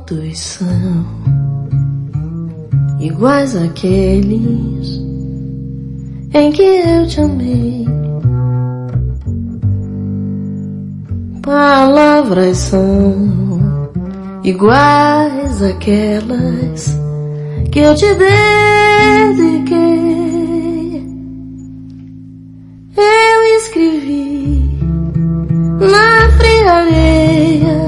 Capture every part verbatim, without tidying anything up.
momentos são iguais àqueles em que eu te amei. Palavras são iguais àquelas que eu te dediquei. Eu escrevi na fria areia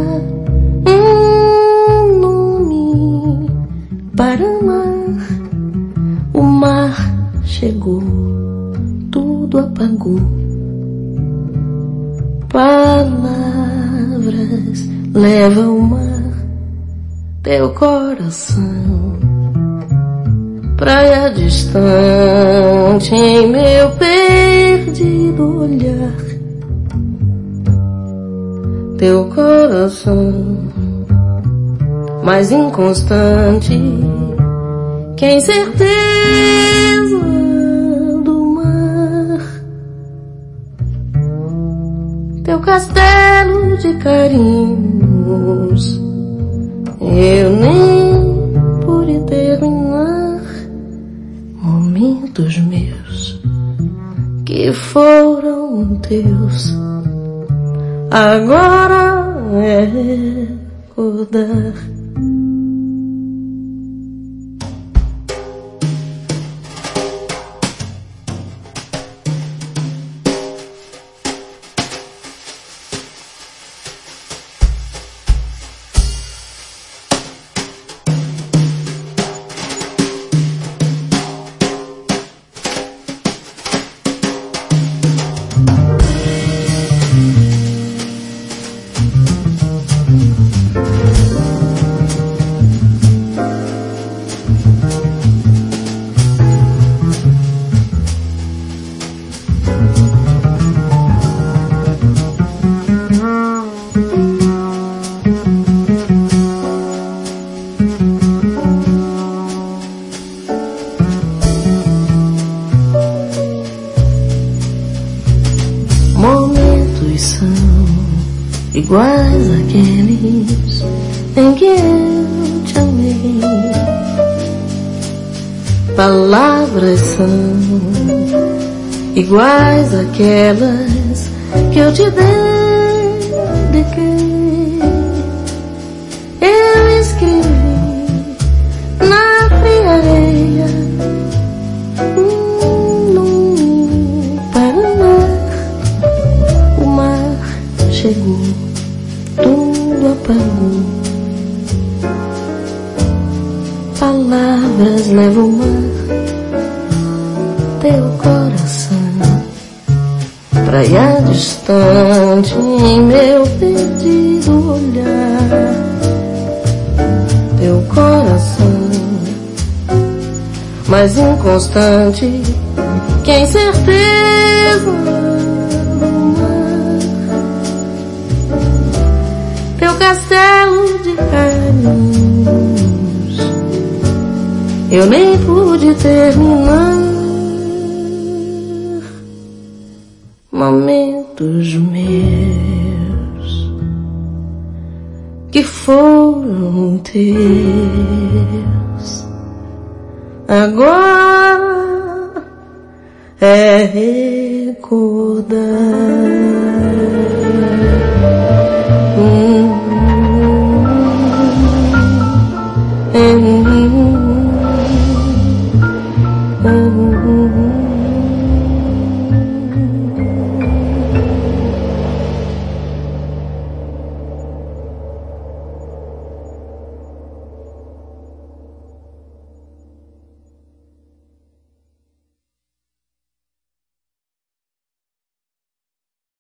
um nome para amar. O mar chegou, tudo apagou. Palavras levam o mar, teu coração, praia distante em meu perdido olhar. Teu coração mais inconstante que a incerteza do mar. Teu castelo de carinhos eu nem pude terminar. Momentos meus que foram teus agora é recordar. Iguais àqueles em que eu te amei. Palavras são iguais àquelas que eu te dediquei. Eu escrevi na fria areia um nome para amar. O mar chegou, tudo apagou. Palavras levam o mar, teu coração, praia distante em meu perdido olhar. Teu coração mais inconstante que a incerteza do mar. Teu castelo de carinhos eu nem pude terminar. Momentos meus que foram teus agora é recordar.